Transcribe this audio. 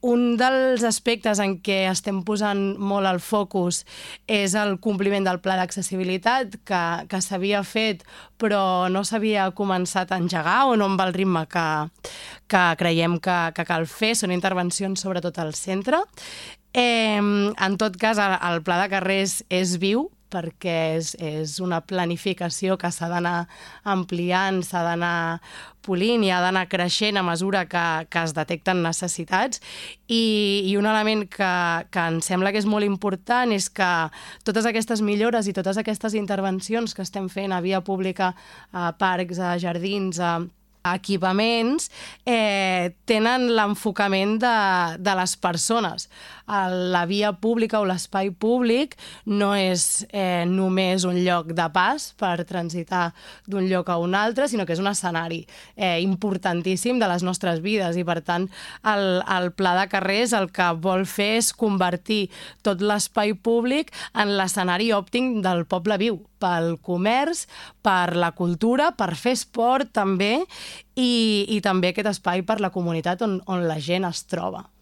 Un dels aspectes en què estem posant molt el focus és el compliment del pla d'accessibilitat que s'havia fet però no s'havia començat a engegar o no amb el ritme que creiem que cal fer. Són intervencions sobretot al centre. En tot cas, el pla de carrers és viu perquè és una planificació que s'ha d'anar ampliant, s'ha d'anar polint i ha d'anar creixent a mesura que es detecten necessitats. I un element que em sembla que és molt important és que totes aquestes millores i totes aquestes intervencions que estem fent a via pública, a parcs, a jardins, a equipaments, tenen l'enfocament de les persones. La via pública o l'espai públic no és només un lloc de pas per transitar d'un lloc a un altre, sinó que és un escenari importantíssim de les nostres vides i, per tant, el pla de carrers el que vol fer és convertir tot l'espai públic en l'escenari òptim del poble viu, pel comerç, per la cultura, per fer esport també i també aquest espai per la comunitat on la gent es troba.